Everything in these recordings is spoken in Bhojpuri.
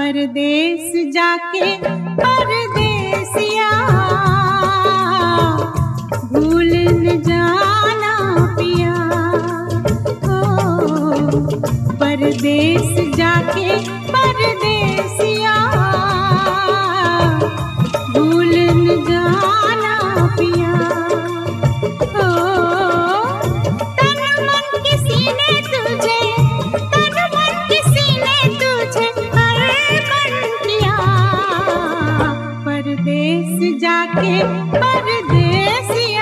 परदेस जाके परदेसिया भूल न जाना पिया। ओ परदेस जाके परदेसिया भूल न जाना पिया। ओ तन मन किसी ने तुझे, तन मन किसी ने तुझे अर्पण किया। परदेस जाके परदेसिया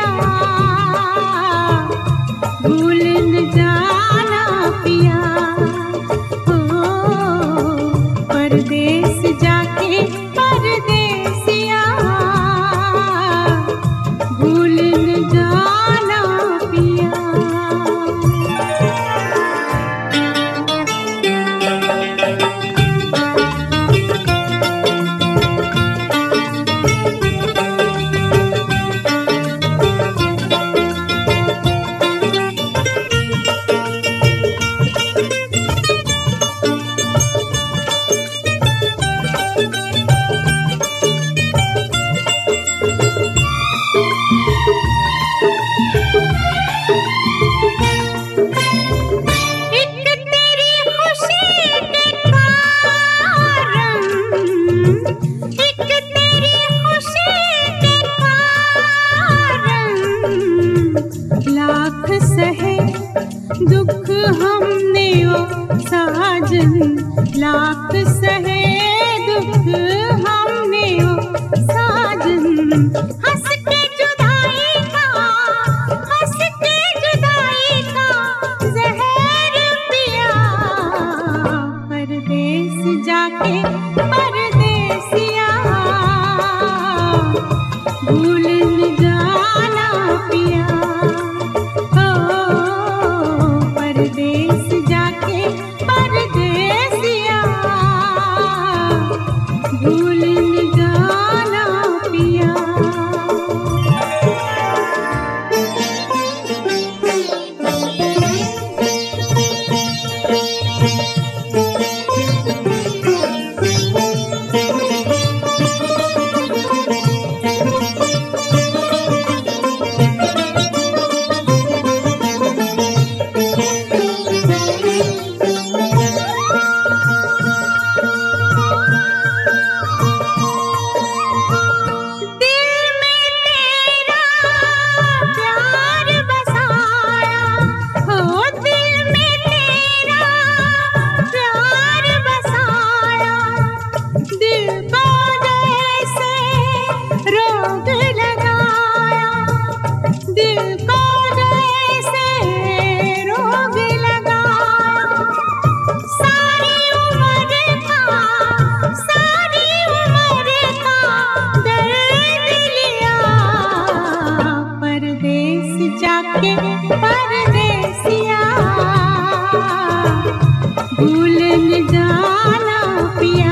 भूल न जाना पिया। ओ परदेस जाके परदेसिया भूल न जाना पिया। लाख सहे दुख हमने ओ साजन, लाख सहे दुख हमने ओ साजन। हंस के जुदाई का, हंस के जुदाई का जहर पिया। परदेस जाके परदेसिया भूल न जाना पिया। परदेस जाके परदेसिया भूल न जाना पिया। जाके परदेसिया भूल न जाना पिया।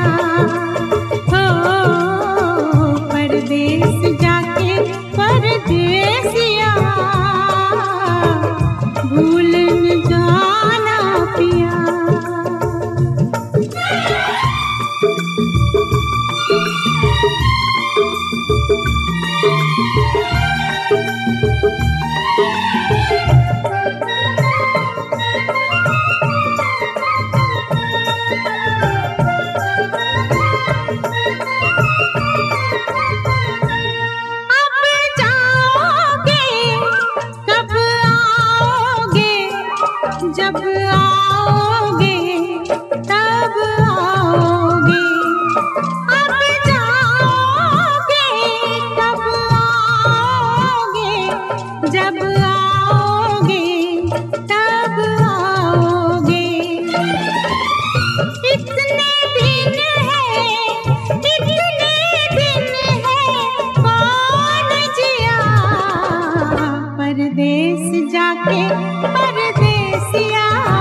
हो परदेस जाके परदेसिया भूल न जाना पिया। जब आओगे तब आओगे, अब जाओगे तब आओगे। जब आओगे तब आओगे। इतने दिन है, इतने दिन है कौन जिया। परदेस जाके परदेसिया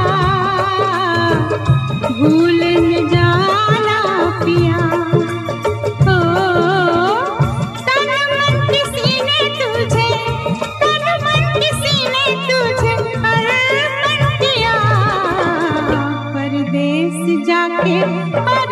भूल न जाना पिया। ओ तन मन किसी ने तुझे, तन मन किसी ने तुझे अर्पण किया। परदेस जाके